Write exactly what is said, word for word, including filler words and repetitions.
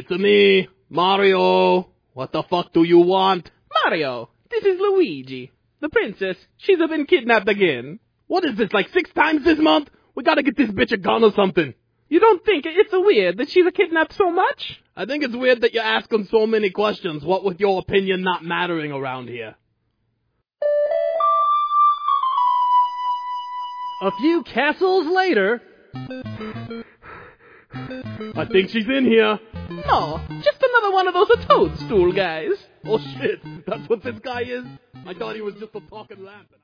It's me, Mario. What the fuck do you want? Mario, this is Luigi. The princess, she's been kidnapped again. What is this, like six times this month? We gotta get this bitch a gun or something. You don't think it's weird that she's kidnapped so much? I think it's weird that you're asking so many questions, what with your opinion not mattering around here. A few castles later... I think she's in here. No, just another one of those toadstool guys. Oh shit, that's what this guy is? I thought he was just a talking lamp.